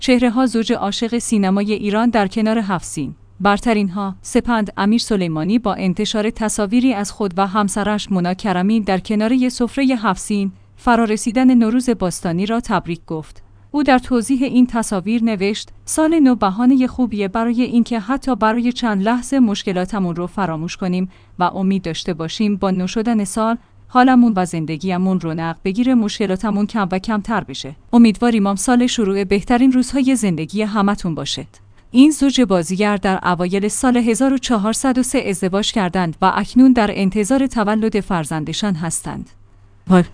چهره‌ها زوج عاشق سینمای ایران در کنار 7 سین. برترین‌ها، سپند امیر سلیمانی با انتشار تصاویری از خود و همسرش مونا کرمی در کنار سفره 7 سین، فرارسیدن نوروز باستانی را تبریک گفت. او در توضیح این تصاویر نوشت: سال نو بهانه خوبیه برای اینکه حتی برای چند لحظه مشکلاتمون رو فراموش کنیم و امید داشته باشیم با نو شدن سال حالمون و زندگیمون رونق بگیره، مشکلاتمون کم و کمتر بشه. امیدواریم سال شروع بهترین روزهای زندگی همتون باشد. این زوج بازیگر در اوایل سال 1403 ازدواج کردند و اکنون در انتظار تولد فرزندشان هستند.